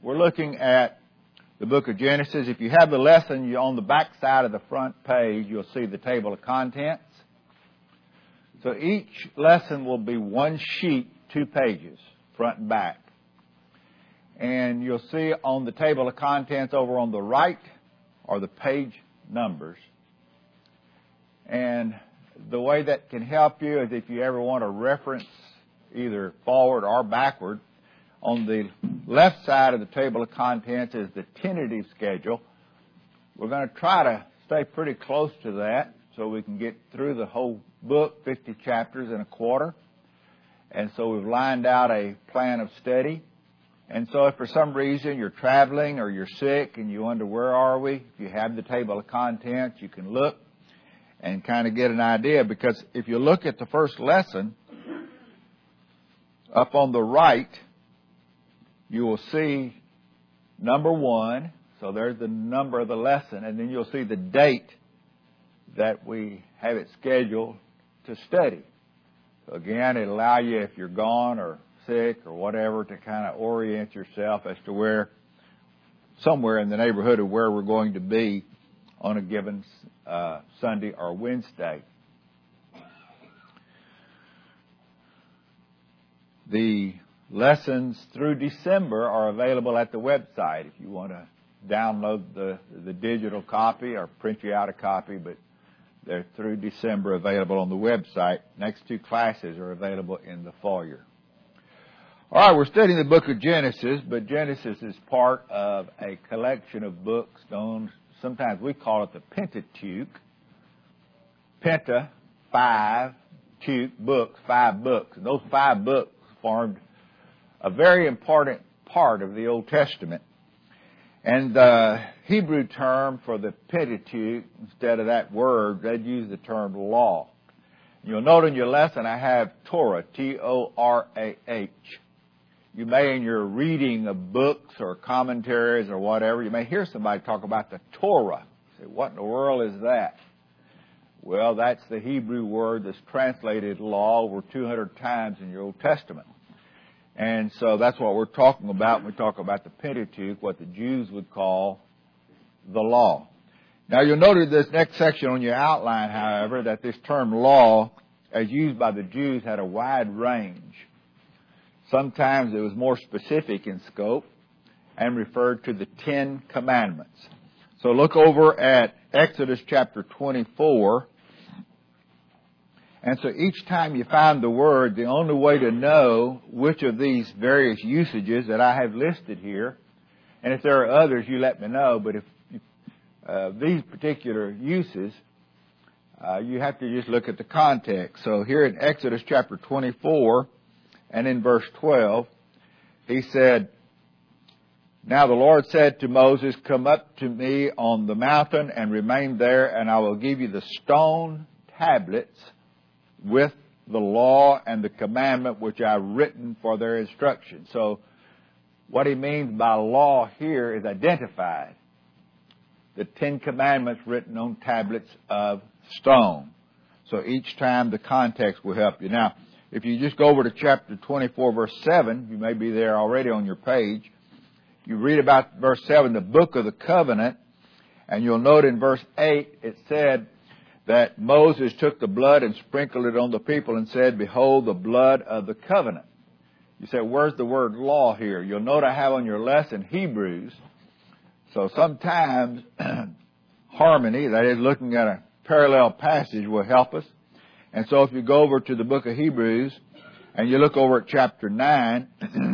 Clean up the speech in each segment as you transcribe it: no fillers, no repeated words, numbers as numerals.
we're looking at the book of Genesis. If you have the lesson, on the back side of the front page, you'll see the table of contents. So each lesson will be one sheet, 2 pages, front and back. And you'll see on the table of contents over on the right are the page numbers. And the way that can help you is if you ever want to reference either forward or backward, on the left side of the table of contents is the tentative schedule. We're going to try to stay pretty close to that so we can get through the whole book, 50 chapters in a quarter. And so we've lined out a plan of study. And so if for some reason you're traveling or you're sick and you wonder where are we, if you have the table of contents, you can look and kind of get an idea. Because if you look at the first lesson, up on the right, you will see number 1. So there's the number of the lesson. And then you'll see the date that we have it scheduled to study. So again, it'll allow you, if you're gone or sick or whatever, to kind of orient yourself as to where, somewhere in the neighborhood of where we're going to be on a given Sunday or Wednesday. The lessons through December are available at the website if you want to download the digital copy or print you out a copy, but they're through December available on the website. Next 2 classes are available in the foyer. All right, we're studying the book of Genesis, but Genesis is part of a collection of books known, sometimes we call it the Pentateuch. Penta, 5, Teuch, books, 5 books. And those 5 books formed a very important part of the Old Testament. And the Hebrew term for the Pentateuch, instead of that word, they'd use the term law. You'll note in your lesson I have Torah, T-O-R-A-H. You may, in your reading of books or commentaries or whatever, you may hear somebody talk about the Torah. You say, what in the world is that? Well, that's the Hebrew word that's translated law over 200 times in your Old Testament. And so that's what we're talking about when we talk about the Pentateuch, what the Jews would call the law. Now you'll notice this next section on your outline, however, that this term law, as used by the Jews, had a wide range. Sometimes it was more specific in scope and referred to the 10 Commandments. So look over at Exodus chapter 24. And so each time you find the word, the only way to know which of these various usages that I have listed here, and if there are others, you let me know, but if these particular uses, you have to just look at the context. So here in Exodus chapter 24 and in verse 12, he said, now the Lord said to Moses, come up to me on the mountain and remain there, and I will give you the stone tablets with the law and the commandment which I've written for their instruction. So what he means by law here is identified. The 10 Commandments written on tablets of stone. So each time the context will help you. Now, if you just go over to chapter 24, verse 7, you may be there already on your page. You read about verse 7, the book of the covenant, and you'll note in verse 8 it said that Moses took the blood and sprinkled it on the people and said, behold, the blood of the covenant. You say, where's the word law here? You'll note I have on your lesson Hebrews. So sometimes harmony, that is looking at a parallel passage, will help us. And so if you go over to the book of Hebrews and you look over at chapter 9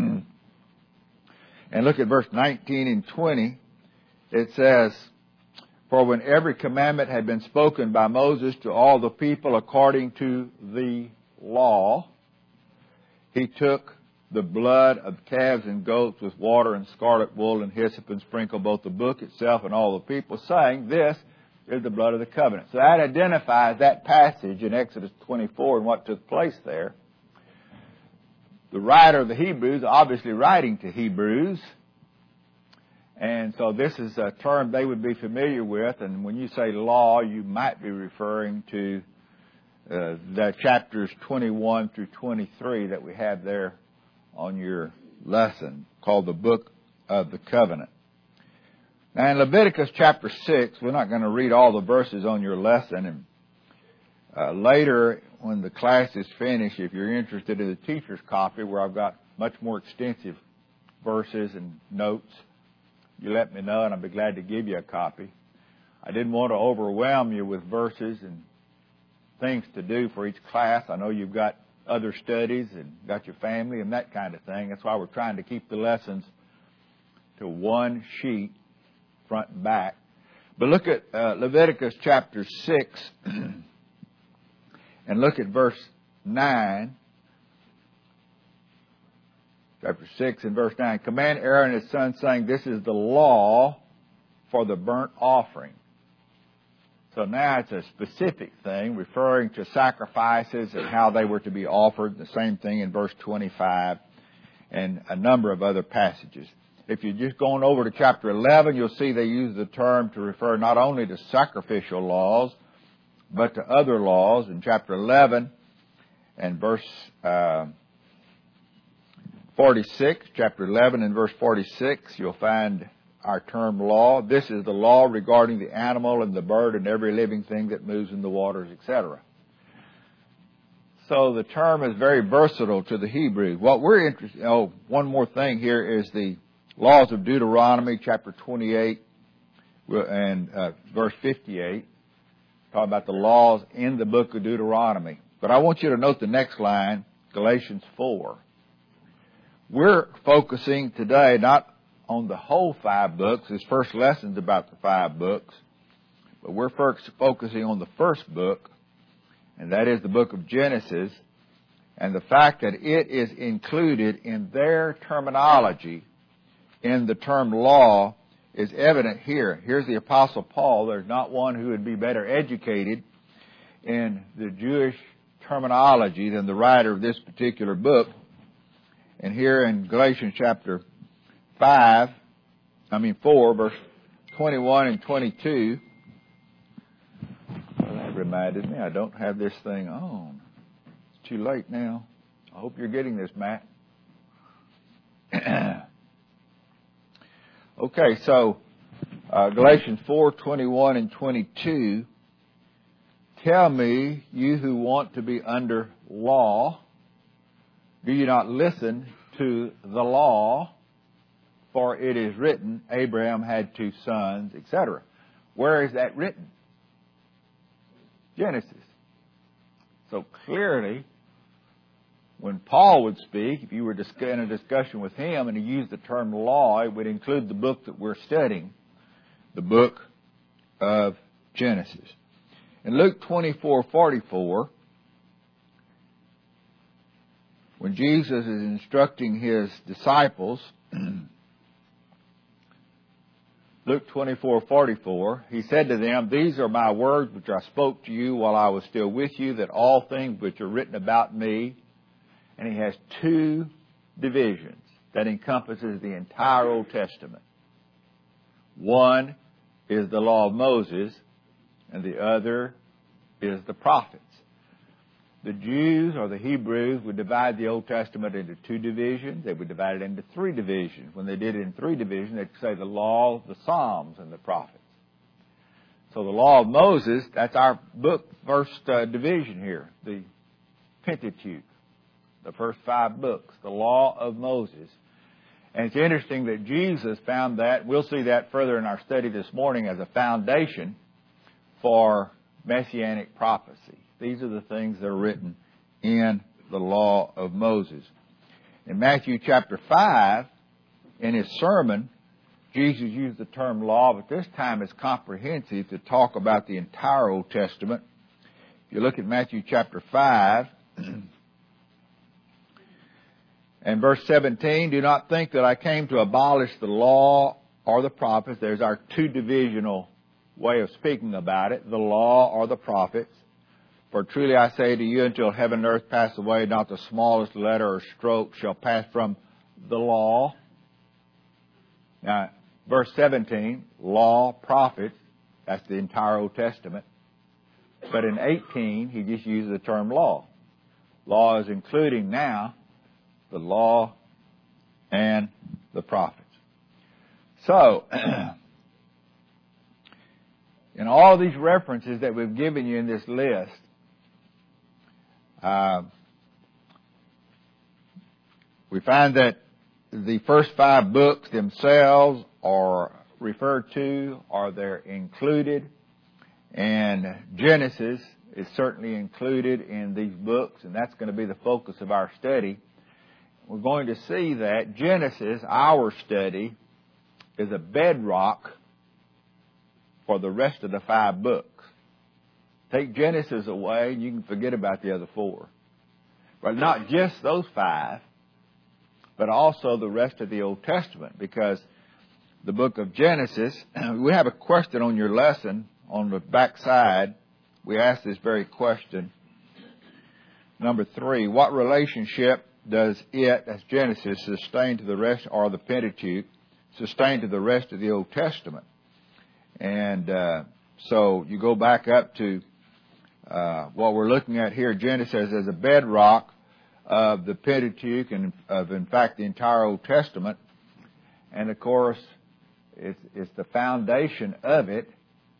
and look at verse 19 and 20, it says, for when every commandment had been spoken by Moses to all the people according to the law, he took the blood of calves and goats with water and scarlet wool and hyssop and sprinkled both the book itself and all the people, saying, this is the blood of the covenant. So that identifies that passage in Exodus 24 and what took place there. The writer of the Hebrews, obviously writing to Hebrews, and so this is a term they would be familiar with. And when you say law, you might be referring to the chapters 21 through 23 that we have there on your lesson, called the book of the covenant. Now in Leviticus chapter 6, we're not going to read all the verses on your lesson. And later, when the class is finished, if you're interested in the teacher's copy, where I've got much more extensive verses and notes, you let me know and I'll be glad to give you a copy. I didn't want to overwhelm you with verses and things to do for each class. I know you've got other studies and got your family and that kind of thing. That's why we're trying to keep the lessons to one sheet, front and back. But look at Leviticus chapter 6 and look at verse 9. Chapter 6 and verse 9. Command Aaron and his sons, saying, this is the law for the burnt offering. So now it's a specific thing referring to sacrifices and how they were to be offered. The same thing in verse 25 and a number of other passages. If you're just going over to chapter 11, you'll see they use the term to refer not only to sacrificial laws, but to other laws. In chapter 11 and verse 46, chapter 11 and verse 46, you'll find our term law. This is the law regarding the animal and the bird and every living thing that moves in the waters, etc. So the term is very versatile to the Hebrew. What we're interested in, one more thing here is the laws of Deuteronomy, chapter 28 and verse 58. Talking about the laws in the book of Deuteronomy. But I want you to note the next line, Galatians 4. We're focusing today not on the whole 5 books. This first lesson's about the 5 books. But we're first focusing on the first book, and that is the book of Genesis. And the fact that it is included in their terminology in the term law is evident here. Here's the Apostle Paul. There's not one who would be better educated in the Jewish terminology than the writer of this particular book. And here in Galatians chapter 4, verse 21 and 22. Well, that reminded me, I don't have this thing on. It's too late now. I hope you're getting this, Matt. Okay, so Galatians 4, 21 and 22. Tell me, you who want to be under law, do you not listen to the law? For it is written, Abraham had 2 sons, etc. Where is that written? Genesis. So clearly, when Paul would speak, if you were in a discussion with him and he used the term law, it would include the book that we're studying, the book of Genesis. In Luke 24:44, when Jesus is instructing his disciples, Luke 24:44, he said to them, these are my words which I spoke to you while I was still with you, that all things which are written about me. And he has 2 divisions that encompasses the entire Old Testament. One is the law of Moses, and the other is the prophets. The Jews or the Hebrews would divide the Old Testament into 2 divisions. They would divide it into 3 divisions. When they did it in 3 divisions, they'd say the law, the Psalms, and the prophets. So the law of Moses, that's our book, first division here, the Pentateuch, the first 5 books, the law of Moses. And it's interesting that Jesus found that, we'll see that further in our study this morning, as a foundation for Messianic prophecy. These are the things that are written in the law of Moses. In Matthew chapter 5, in his sermon, Jesus used the term law, but this time it's comprehensive to talk about the entire Old Testament. If you look at Matthew chapter 5, and verse 17, do not think that I came to abolish the law or the prophets. There's our 2-divisional way of speaking about it, the law or the prophets. For truly I say to you, until heaven and earth pass away, not the smallest letter or stroke shall pass from the law. Now, verse 17, law, prophets, that's the entire Old Testament. But in 18, he just uses the term law. Law is including now the law and the prophets. So, in all these references that we've given you in this list, we find that the first 5 books themselves are referred to, or they're included, and Genesis is certainly included in these books, and that's going to be the focus of our study. We're going to see that Genesis, our study, is a bedrock for the rest of the 5 books. Take Genesis away, and you can forget about the other 4. But not just those 5, but also the rest of the Old Testament, because the book of Genesis, we have a question on your lesson on the back side. We ask this very question. Number 3, what relationship does it, as Genesis, sustain to the rest, or the Pentateuch, sustain to the rest of the Old Testament? And so you go back up to what we're looking at here. Genesis as a bedrock of the Pentateuch and of, in fact, the entire Old Testament. And, of course, it's the foundation of it.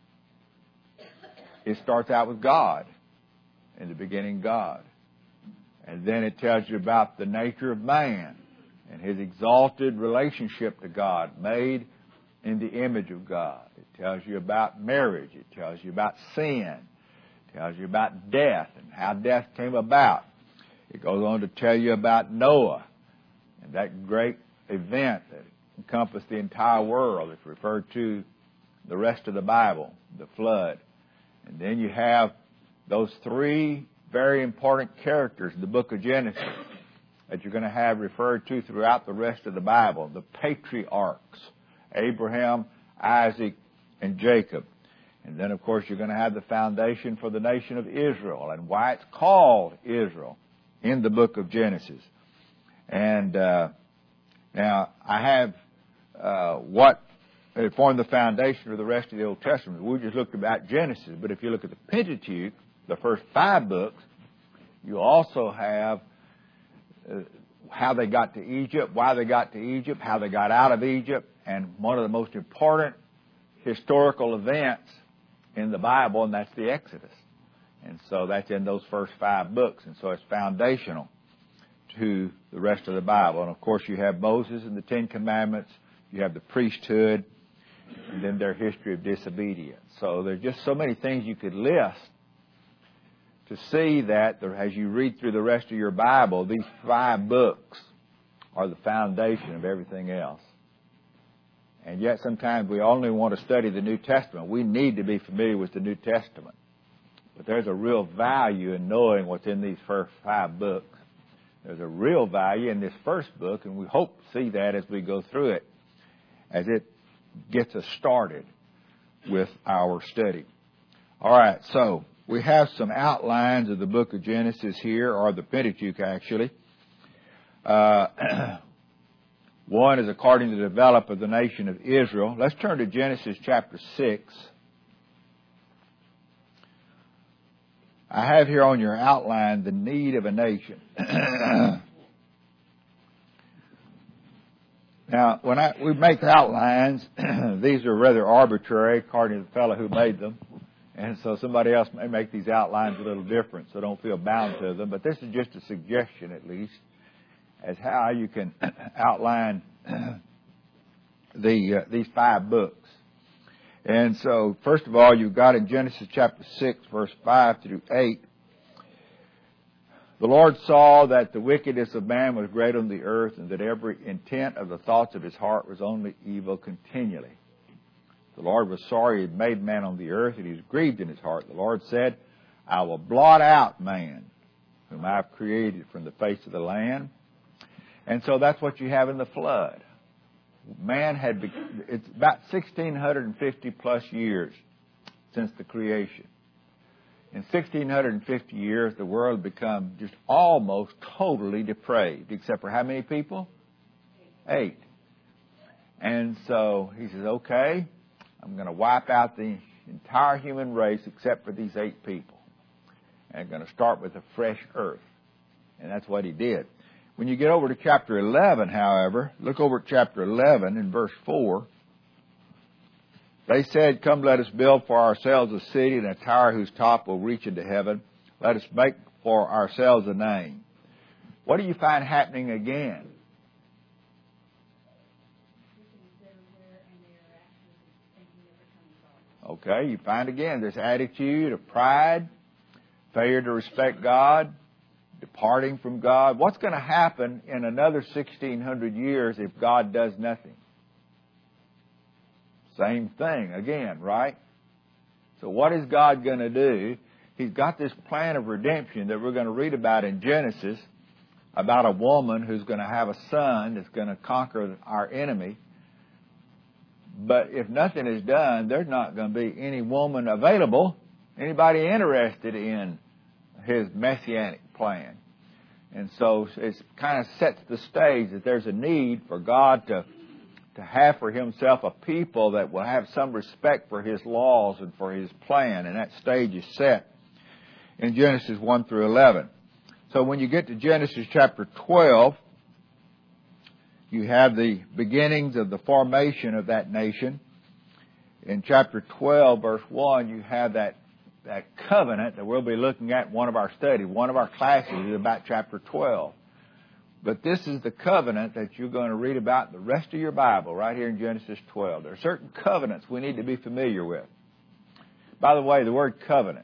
It starts out with God. In the beginning, God. And then it tells you about the nature of man and his exalted relationship to God, made in the image of God. It tells you about marriage. It tells you about sin. It tells you about death and how death came about. It goes on to tell you about Noah and that great event that encompassed the entire world. It's referred to the rest of the Bible, the flood. And then you have those 3 very important characters in the book of Genesis that you're going to have referred to throughout the rest of the Bible, the patriarchs, Abraham, Isaac, and Jacob. And then, of course, you're going to have the foundation for the nation of Israel and why it's called Israel in the book of Genesis. And now I have what formed the foundation for the rest of the Old Testament. We just looked about Genesis, but if you look at the Pentateuch, the first 5 books, you also have how they got to Egypt, why they got to Egypt, how they got out of Egypt, and one of the most important historical events in the Bible, and that's the Exodus. And so that's in those first 5 books, and so it's foundational to the rest of the Bible. And, of course, you have Moses and the 10 Commandments, you have the priesthood, and then their history of disobedience. So there's just so many things you could list to see that as you read through the rest of your Bible, these 5 books are the foundation of everything else. And yet sometimes we only want to study the New Testament. We need to be familiar with the New Testament. But there's a real value in knowing what's in these first 5 books. There's a real value in this first book, and we hope to see that as we go through it, as it gets us started with our study. All right, so we have some outlines of the book of Genesis here, or the Pentateuch, actually. One is according to the development of the nation of Israel. Let's turn to Genesis chapter 6. I have here on your outline the need of a nation. Now, when we make outlines, these are rather arbitrary according to the fellow who made them. And so somebody else may make these outlines a little different, so don't feel bound to them. But this is just a suggestion, at least, as how you can outline these 5 books. And so, first of all, you've got in Genesis chapter 6, verse 5 through 8, the Lord saw that the wickedness of man was great on the earth, and that every intent of the thoughts of his heart was only evil continually. The Lord was sorry he had made man on the earth, and he was grieved in his heart. The Lord said, I will blot out man, whom I have created from the face of the land. And so that's what you have in the flood. Man it's about 1,650 plus years since the creation. In 1,650 years, the world had become just almost totally depraved, except for how many people? 8. And so he says, okay, I'm going to wipe out the entire human race except for these 8 people. And I'm going to start with a fresh earth. And that's what he did. When you get over to chapter 11, however, look over at chapter 11 in verse 4. They said, "Come, let us build for ourselves a city and a tower whose top will reach into heaven. Let us make for ourselves a name." What do you find happening again? Okay, you find again this attitude of pride, failure to respect God, departing from God. What's going to happen in another 1,600 years if God does nothing? Same thing again, right? So what is God going to do? He's got this plan of redemption that we're going to read about in Genesis, about a woman who's going to have a son that's going to conquer our enemy. But if nothing is done, there's not going to be any woman available, anybody interested in His messianic plan. And so it kind of sets the stage that there's a need for God to have for Himself a people that will have some respect for His laws and for His plan. And that stage is set in Genesis 1 through 11. So when you get to Genesis chapter 12, you have the beginnings of the formation of that nation. In chapter 12, verse 1, you have that covenant that we'll be looking at in one of our studies. One of our classes is about chapter 12. But this is the covenant that you're going to read about in the rest of your Bible right here in Genesis 12. There are certain covenants we need to be familiar with. By the way, the word covenant,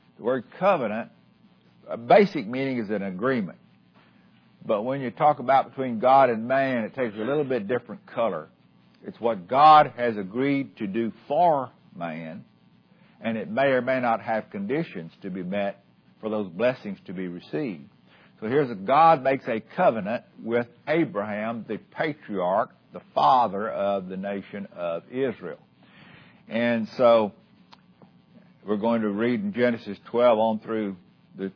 a basic meaning is an agreement. But when you talk about between God and man, it takes a little bit different color. It's what God has agreed to do for man, and it may or may not have conditions to be met for those blessings to be received. So God makes a covenant with Abraham, the patriarch, the father of the nation of Israel. And so we're going to read in Genesis 12 on through the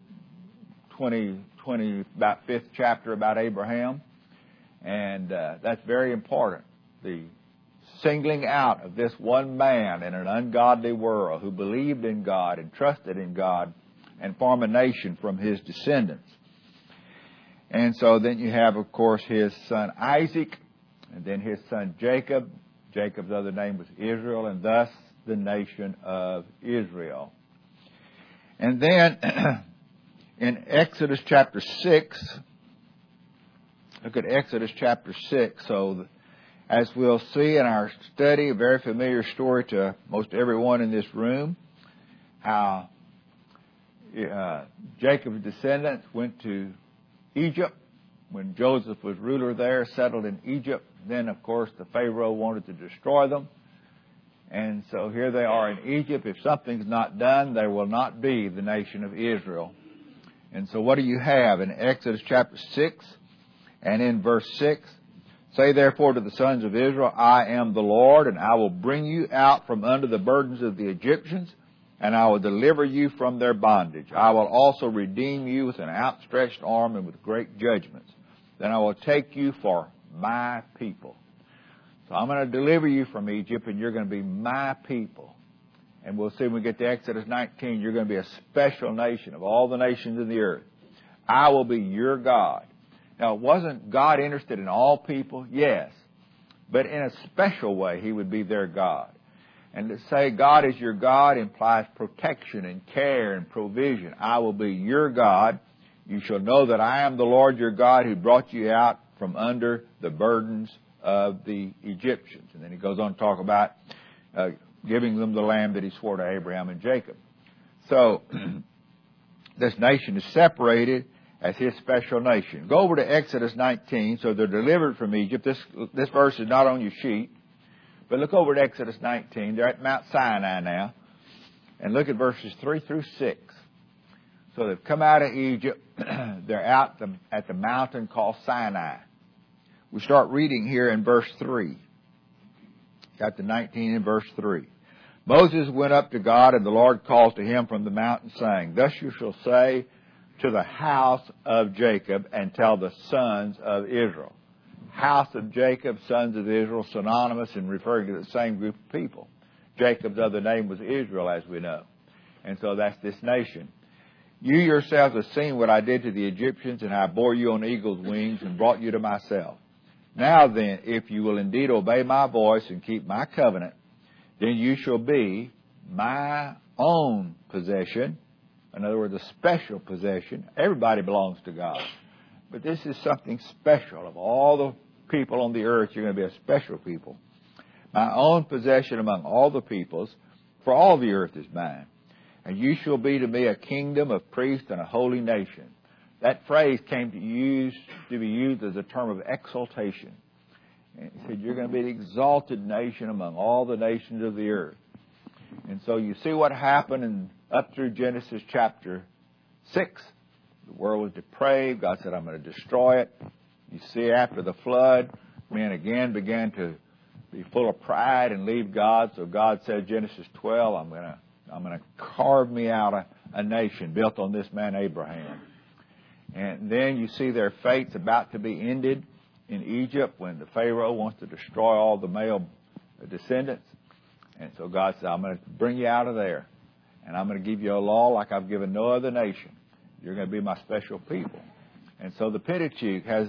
about 5th chapter about Abraham. And that's very important. The singling out of this one man in an ungodly world who believed in God and trusted in God and formed a nation from his descendants. And so then you have, of course, his son Isaac, and then his son Jacob. Jacob's other name was Israel, and thus the nation of Israel. And then in Exodus chapter 6, look at Exodus chapter 6. So as we'll see in our study, a very familiar story to most everyone in this room, how Jacob's descendants went to Egypt when Joseph was ruler there, settled in Egypt. Then, of course, the Pharaoh wanted to destroy them. And so here they are in Egypt. If something's not done, there will not be the nation of Israel. And so what do you have in Exodus chapter 6 and in verse 6? Say therefore to the sons of Israel, I am the Lord, and I will bring you out from under the burdens of the Egyptians, and I will deliver you from their bondage. I will also redeem you with an outstretched arm and with great judgments. Then I will take you for my people. So I'm going to deliver you from Egypt, and you're going to be my people. And we'll see when we get to Exodus 19, you're going to be a special nation of all the nations of the earth. I will be your God. Now, wasn't God interested in all people? Yes. But in a special way, He would be their God. And to say God is your God implies protection and care and provision. I will be your God. You shall know that I am the Lord your God who brought you out from under the burdens of the Egyptians. And then He goes on to talk about giving them the land that He swore to Abraham and Jacob. So this nation is separated as His special nation. Go over to Exodus 19. So they're delivered from Egypt. This verse is not on your sheet. But look over at Exodus 19. They're at Mount Sinai now. And look at verses 3 through 6. So they've come out of Egypt. They're out at the mountain called Sinai. We start reading here in verse 3. Got to 19 in verse 3. Moses went up to God, and the Lord called to him from the mountain, saying, Thus you shall say to the house of Jacob, and tell the sons of Israel. House of Jacob, sons of Israel, synonymous in referring to the same group of people. Jacob's other name was Israel, as we know. And so that's this nation. You yourselves have seen what I did to the Egyptians, and I bore you on eagle's wings and brought you to myself. Now then, if you will indeed obey my voice and keep my covenant, then you shall be my own possession. In other words, a special possession. Everybody belongs to God. But this is something special. Of all the people on the earth, you're going to be a special people. My own possession among all the peoples, for all the earth is mine. And you shall be to me a kingdom of priests and a holy nation. That phrase came to be used as a term of exaltation. And he said, you're going to be the exalted nation among all the nations of the earth. And so you see what happened up through Genesis chapter 6. The world was depraved. God said, I'm going to destroy it. You see, after the flood, men again began to be full of pride and leave God. So God said, Genesis 12, I'm going to carve me out a nation built on this man Abraham. And then you see their fate's about to be ended in Egypt when the Pharaoh wants to destroy all the male descendants. And so God said, I'm going to bring you out of there. And I'm going to give you a law like I've given no other nation. You're going to be my special people. And so the Pentateuch has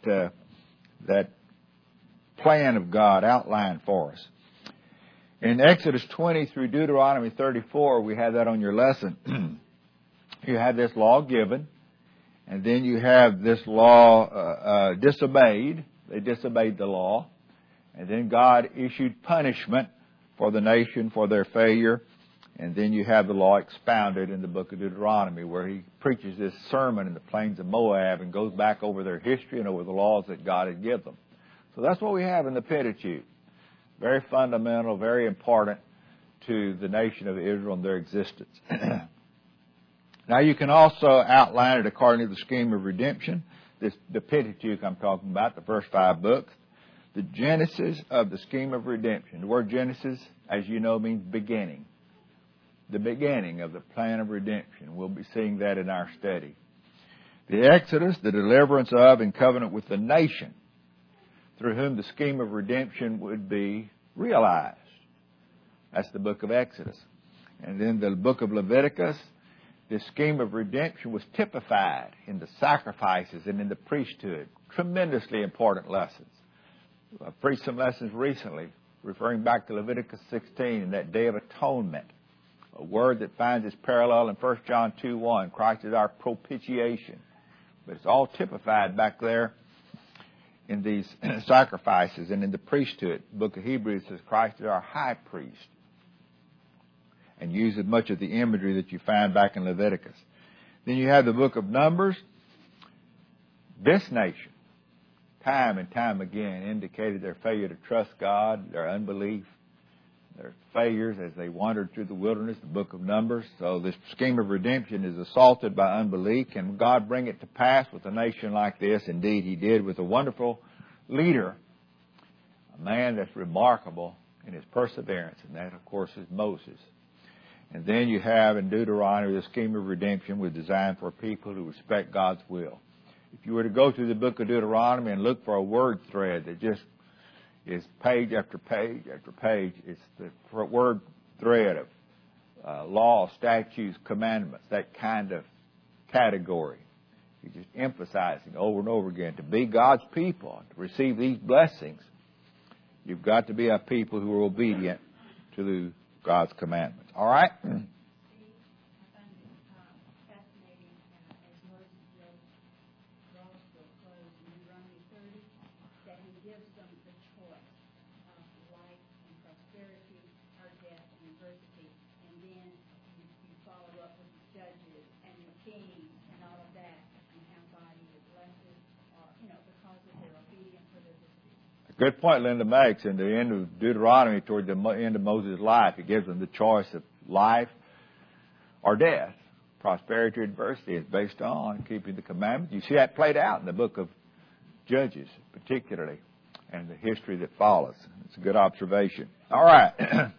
that plan of God outlined for us. In Exodus 20 through Deuteronomy 34, we have that on your lesson. You have this law given, and then you have this law disobeyed. They disobeyed the law. And then God issued punishment for the nation for their failure. And then you have the law expounded in the book of Deuteronomy, where he preaches this sermon in the plains of Moab and goes back over their history and over the laws that God had given them. So that's what we have in the Pentateuch. Very fundamental, very important to the nation of Israel and their existence. Now you can also outline it according to the scheme of redemption. The Pentateuch I'm talking about, the first 5 books. The genesis of the scheme of redemption. The word Genesis, as you know, means beginning. The beginning of the plan of redemption. We'll be seeing that in our study. The Exodus, the deliverance of and covenant with the nation through whom the scheme of redemption would be realized. That's the book of Exodus. And then the book of Leviticus, the scheme of redemption was typified in the sacrifices and in the priesthood. Tremendously important lessons. I preached some lessons recently referring back to Leviticus 16 and that Day of Atonement. A word that finds its parallel in 1 John 2:1. Christ is our propitiation. But it's all typified back there in these sacrifices and in the priesthood. The book of Hebrews says Christ is our high priest. And uses much of the imagery that you find back in Leviticus. Then you have the book of Numbers. This nation, time and time again, indicated their failure to trust God, their unbelief, their failures as they wandered through the wilderness, the book of Numbers. So this scheme of redemption is assaulted by unbelief. Can God bring it to pass with a nation like this? Indeed, He did with a wonderful leader, a man that's remarkable in his perseverance, and that, of course, is Moses. And then you have in Deuteronomy the scheme of redemption was designed for people who respect God's will. If you were to go through the book of Deuteronomy and look for a word thread that just is page after page after page, it's the word thread of law, statutes, commandments, that kind of category. He's just emphasizing over and over again to be God's people, to receive these blessings. You've got to be a people who are obedient to God's commandments. All right? Good point Linda makes. In the end of Deuteronomy, toward the end of Moses' life, he gives them the choice of life or death. Prosperity or adversity is based on keeping the commandments. You see that played out in the book of Judges, particularly, and the history that follows. It's a good observation. All right.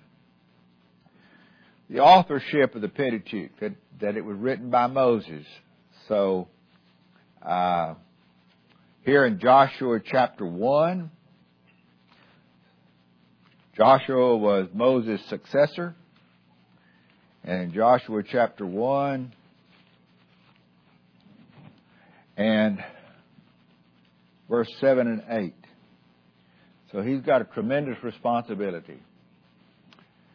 The authorship of the Pentateuch, that it was written by Moses. So, here in Joshua chapter 1, Joshua was Moses' successor. And in Joshua chapter 1 and verse 7 and 8. So he's got a tremendous responsibility.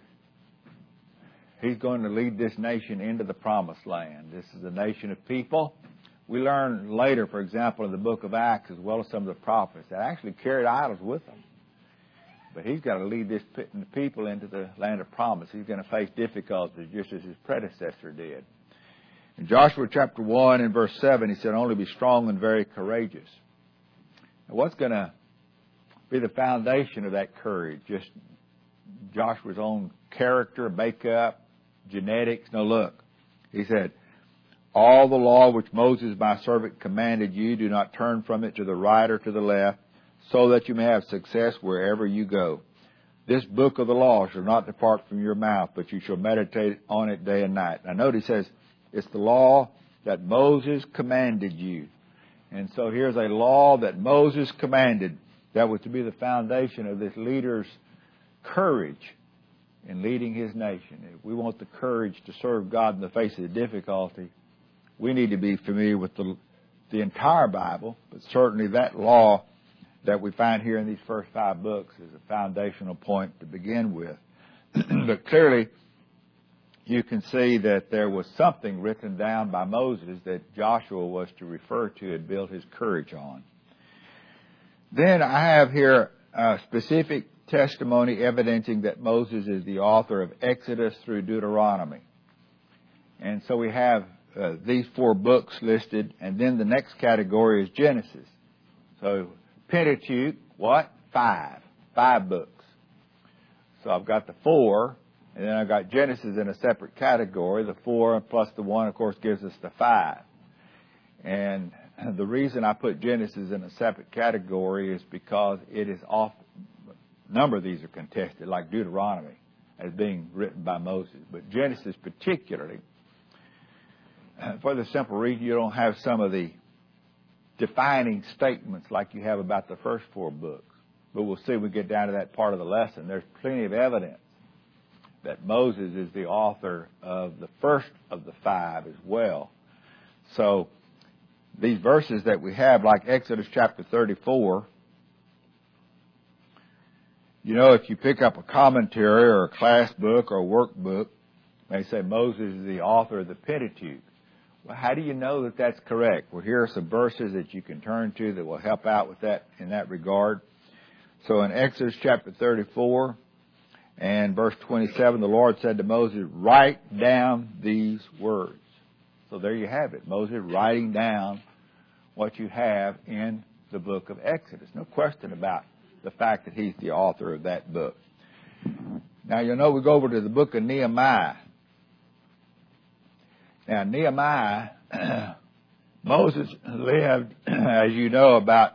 He's going to lead this nation into the promised land. This is a nation of people. We learn later, for example, in the book of Acts, as well as some of the prophets, that actually carried idols with them. But he's got to lead this people into the land of promise. He's going to face difficulties just as his predecessor did. In Joshua chapter 1 and verse 7, he said, only be strong and very courageous. Now, what's going to be the foundation of that courage? Just Joshua's own character, makeup, genetics? No, look. He said, all the law which Moses my servant commanded you, do not turn from it to the right or to the left, so that you may have success wherever you go. This book of the law shall not depart from your mouth, but you shall meditate on it day and night. Now note he says, it's the law that Moses commanded you. And so here's a law that Moses commanded that was to be the foundation of this leader's courage in leading his nation. If we want the courage to serve God in the face of the difficulty, we need to be familiar with the entire Bible, but certainly that law that we find here in these first 5 books is a foundational point to begin with. But clearly, you can see that there was something written down by Moses that Joshua was to refer to and build his courage on. Then I have here a specific testimony evidencing that Moses is the author of Exodus through Deuteronomy. And so we have these 4 books listed, and then the next category is Genesis. So Pentateuch, what? 5 books. So I've got the 4, and then I've got Genesis in a separate category. The 4 plus the 1, of course, gives us the 5. And the reason I put Genesis in a separate category is because it is often, a number of these are contested, like Deuteronomy, as being written by Moses. But Genesis particularly, for the simple reason you don't have some of the defining statements like you have about the first 4 books. But we'll see when we get down to that part of the lesson. There's plenty of evidence that Moses is the author of the first of the 5 as well. So these verses that we have, like Exodus chapter 34, you know, if you pick up a commentary or a class book or a workbook, they say Moses is the author of the Pentateuch. Well, how do you know that that's correct? Well, here are some verses that you can turn to that will help out with that in that regard. So in Exodus chapter 34 and verse 27, the Lord said to Moses, write down these words. So there you have it. Moses writing down what you have in the book of Exodus. No question about the fact that he's the author of that book. Now, you know, we go over to the book of Nehemiah. Now, Nehemiah, Moses lived, as you know, about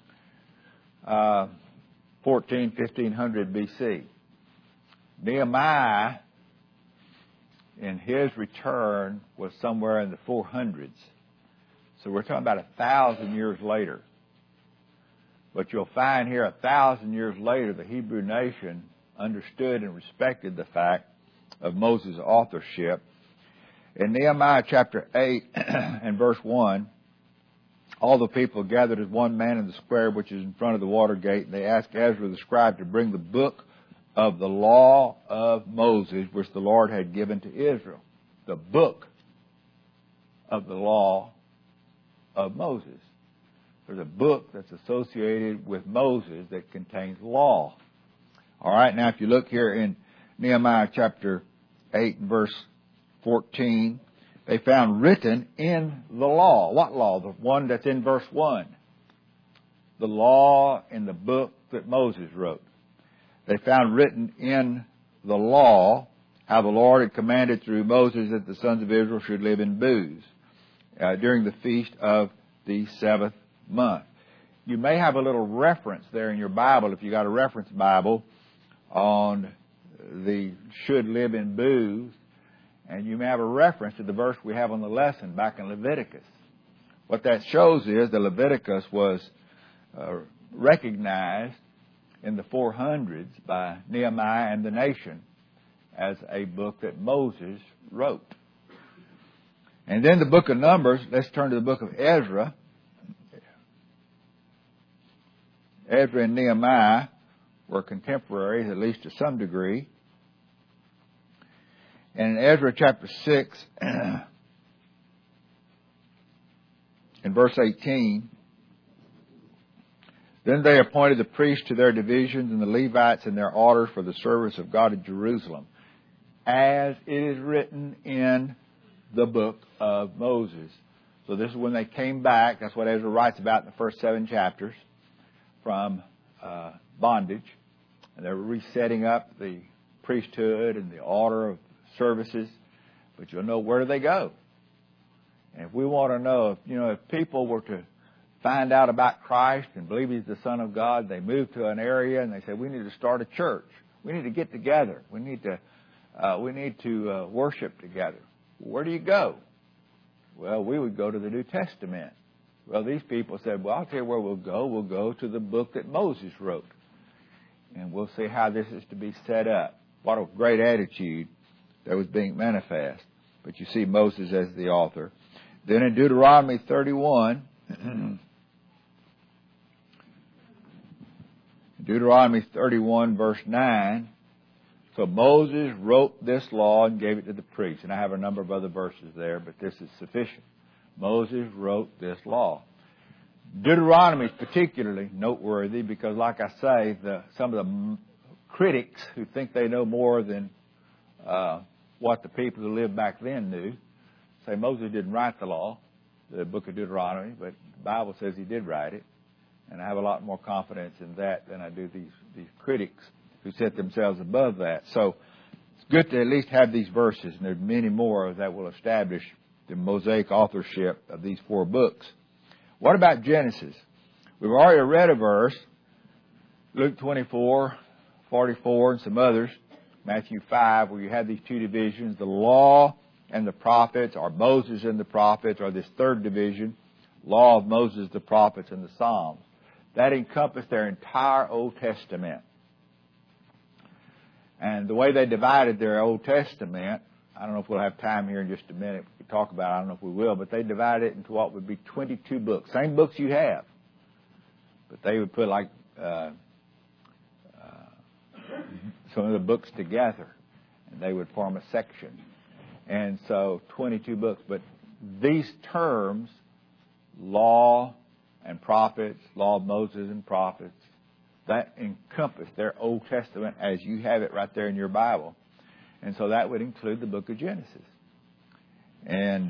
1500 B.C. Nehemiah, in his return, was somewhere in the 400s. So we're talking about 1,000 years later. But you'll find here 1,000 years later, the Hebrew nation understood and respected the fact of Moses' authorship. In Nehemiah chapter 8 and verse 1, all the people gathered as one man in the square which is in front of the water gate, and they asked Ezra the scribe to bring the book of the law of Moses, which the Lord had given to Israel. The book of the law of Moses. There's a book that's associated with Moses that contains law. All right, now if you look here in Nehemiah chapter 8 and verse 14, they found written in the law. What law? The one that's in verse 1. The law in the book that Moses wrote. They found written in the law how the Lord had commanded through Moses that the sons of Israel should live in booths during the feast of the 7th month. You may have a little reference there in your Bible, if you got a reference Bible, on the should live in booths. And you may have a reference to the verse we have on the lesson back in Leviticus. What that shows is that Leviticus was recognized in the 400s by Nehemiah and the nation as a book that Moses wrote. And then the book of Numbers, let's turn to the book of Ezra. Ezra and Nehemiah were contemporaries, at least to some degree. And in Ezra chapter 6, in verse 18, then they appointed the priests to their divisions and the Levites in their orders for the service of God at Jerusalem, as it is written in the book of Moses. So this is when they came back. That's what Ezra writes about in the first 7 chapters from bondage. And they were resetting up the priesthood and the order of services. But you'll know, where do they go? And if we want to know, if people were to find out about Christ and believe He's the Son of God, they move to an area and they say, we need to start a church. We need to get together. We need to worship together. Where do you go? Well, we would go to the New Testament. Well, these people said, well, I'll tell you where we'll go. We'll go to the book that Moses wrote. And we'll see how this is to be set up. What a great attitude that was being manifest. But you see Moses as the author. Then in Deuteronomy 31, Deuteronomy 31 verse 9, so Moses wrote this law and gave it to the priests. And I have a number of other verses there, but this is sufficient. Moses wrote this law. Deuteronomy is particularly noteworthy because, like I say, some of the critics who think they know more than what the people who lived back then knew say Moses didn't write the law, the book of Deuteronomy, but the Bible says he did write it. And I have a lot more confidence in that than I do these critics who set themselves above that. So it's good to at least have these verses, and there's many more that will establish the Mosaic authorship of these 4 books. What about Genesis? We've already read a verse, Luke 24, 44, and some others, Matthew 5, where you have these 2 divisions, the law and the prophets, or Moses and the prophets, or this 3rd division, law of Moses, the prophets, and the Psalms. That encompassed their entire Old Testament. And the way they divided their Old Testament, I don't know if we'll have time here in just a minute to talk about it. I don't know if we will, but they divided it into what would be 22 books. Same books you have. But they would put some of the books together, and they would form a section. And so 22 books. But these terms, law and prophets, law of Moses and prophets, that encompass their Old Testament as you have it right there in your Bible. And so that would include the book of Genesis. And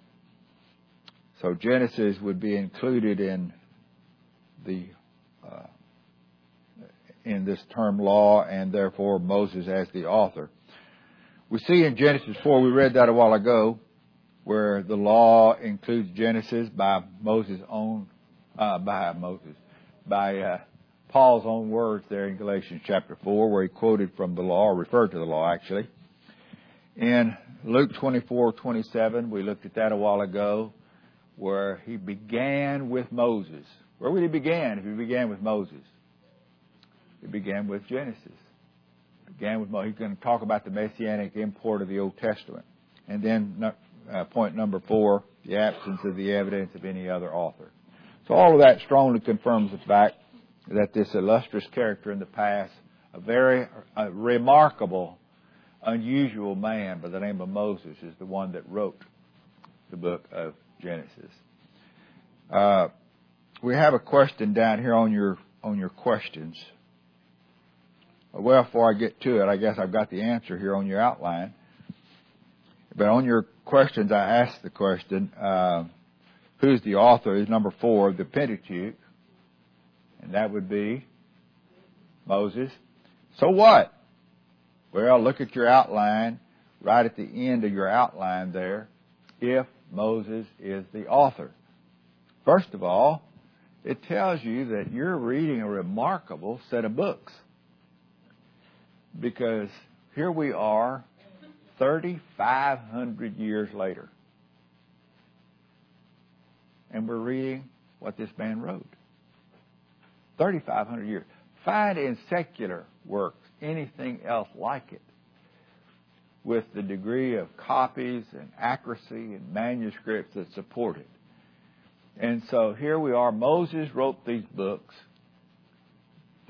so Genesis would be included in this term law, and therefore Moses as the author. We see in Genesis 4, we read that a while ago, where the law includes Genesis by Paul's own words there in Galatians chapter 4, where he quoted from the law, or referred to the law actually. In Luke 24:27, we looked at that a while ago, where he began with Moses. Where would he begin if he began with Moses? He began with Genesis. He's going to talk about the messianic import of the Old Testament. And then point number 4, the absence of the evidence of any other author. So all of that strongly confirms the fact that this illustrious character in the past, a very remarkable, unusual man by the name of Moses, is the one that wrote the book of Genesis. We have a question down here on your questions. Well, before I get to it, I guess I've got the answer here on your outline. But on your questions, I asked the question, who's the author? Is number 4 of the Pentateuch. And that would be Moses. So what? Well, look at your outline, right at the end of your outline there, if Moses is the author. First of all, it tells you that you're reading a remarkable set of books. Because here we are, 3,500 years later. And we're reading what this man wrote. 3,500 years. Find in secular works anything else like it, with the degree of copies and accuracy and manuscripts that support it. And so here we are. Moses wrote these books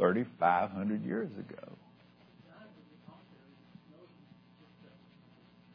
3,500 years ago.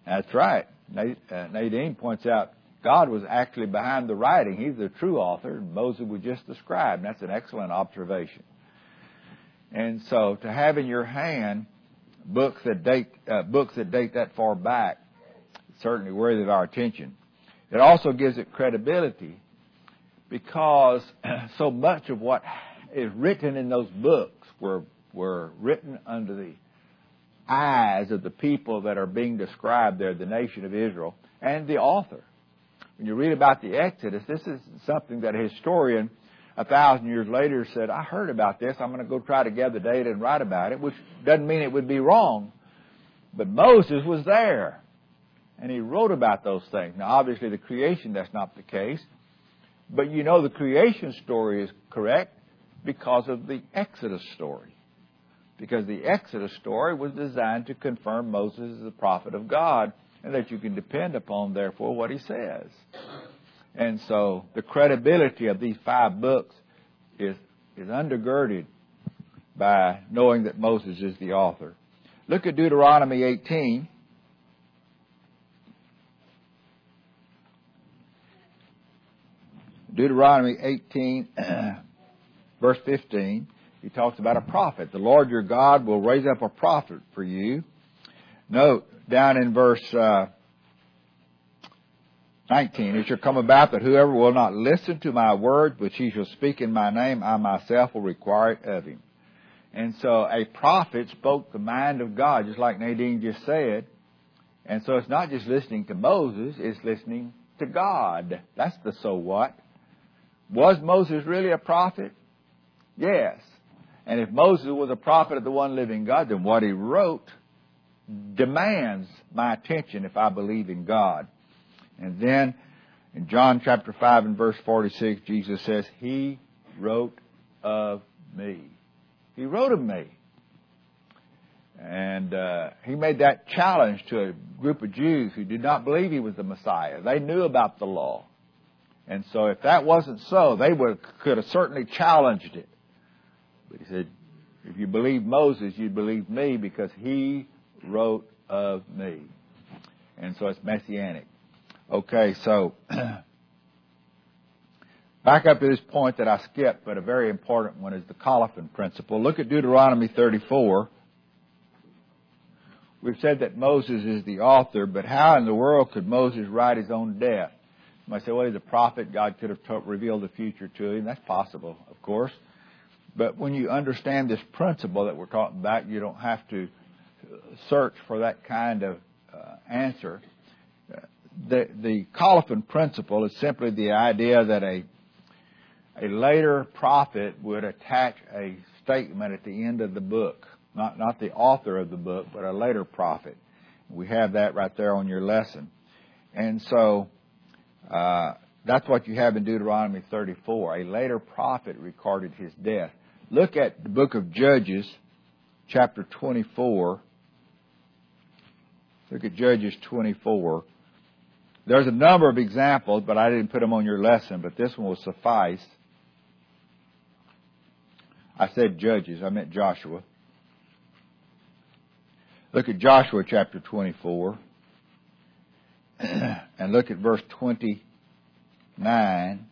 That's right. Nadine points out God was actually behind the writing. He's the true author, and Moses was just the scribe. And that's an excellent observation. And so to have in your hand books that date that far back certainly worthy of our attention. It also gives it credibility because so much of what is written in those books were written under the eyes of the people that are being described there, the nation of Israel, and the author. When you read about the Exodus, this is something that a historian 1,000 years later said, I heard about this, I'm going to go try to gather data and write about it, which doesn't mean it would be wrong. But Moses was there, and he wrote about those things. Now, obviously, the creation, that's not the case. But you know the creation story is correct because of the Exodus story. Because the Exodus story was designed to confirm Moses as the prophet of God, and that you can depend upon, therefore, what he says. And so the credibility of these 5 books is undergirded by knowing that Moses is the author. Look at Deuteronomy 18. Deuteronomy 18, verse 15, he talks about a prophet. The Lord your God will raise up a prophet for you. Note, down in verse 19, it shall come about that whoever will not listen to my word, which he shall speak in my name, I myself will require it of him. And so a prophet spoke the mind of God, just like Nadine just said. And so it's not just listening to Moses, it's listening to God. That's the so what. Was Moses really a prophet? Yes. And if Moses was a prophet of the one living God, then what he wrote demands my attention if I believe in God. And then in John chapter 5 and verse 46, Jesus says, He wrote of me. He wrote of me. And he made that challenge to a group of Jews who did not believe he was the Messiah. They knew about the law. And so if that wasn't so, they could have certainly challenged it. But he said, if you believe Moses, you believe me because he wrote of me. And so it's messianic. Okay, so back up to this point that I skipped, but a very important one is the Colophon principle. Look at Deuteronomy 34. We've said that Moses is the author, but how in the world could Moses write his own death? You might say, well, he's a prophet. God could have revealed the future to him. That's possible, of course. But when you understand this principle that we're talking about, you don't have to search for that kind of answer. The Colophon principle is simply the idea that a later prophet would attach a statement at the end of the book. Not the author of the book, but a later prophet. We have that right there on your lesson. And so that's what you have in Deuteronomy 34. A later prophet recorded his death. Look at the book of Judges, chapter 24. Look at Judges 24. There's a number of examples, but I didn't put them on your lesson, but this one will suffice. I said Judges, I meant Joshua. Look at Joshua chapter 24 and look at verse 29.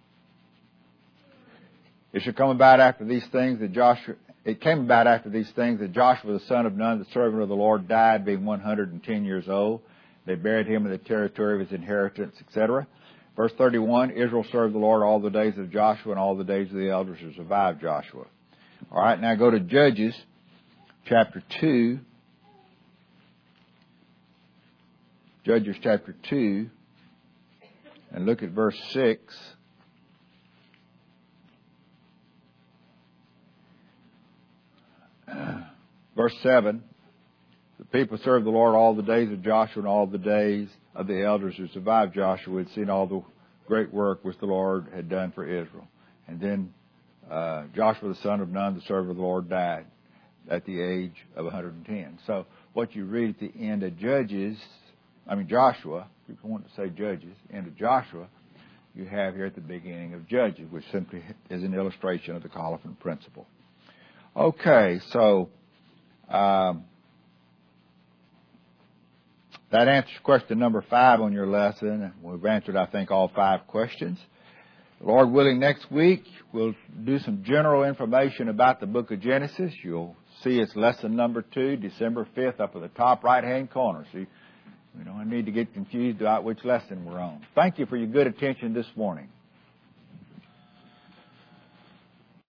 It shall come about after these things that it came about after these things that Joshua the son of Nun, the servant of the Lord, died, being 110 years old. They buried him in the territory of his inheritance, etc. Verse 31, Israel served the Lord all the days of Joshua and all the days of the elders who survived Joshua. All right, now go to Judges chapter 2. Judges chapter 2, and look at verse 6. Verse 7, the people served the Lord all the days of Joshua and all the days of the elders who survived Joshua had seen all the great work which the Lord had done for Israel. And then Joshua the son of Nun, the servant of the Lord, died at the age of 110. So what you read at the end of Joshua, if you want to say Judges, end of Joshua, you have here at the beginning of Judges, which simply is an illustration of the Colophon principle. Okay, so that's That answers question number 5 on your lesson. We've answered, I think, all 5 questions. Lord willing, next week we'll do some general information about the book of Genesis. You'll see it's lesson number 2, December 5th, up at the top right-hand corner. See, we don't need to get confused about which lesson we're on. Thank you for your good attention this morning.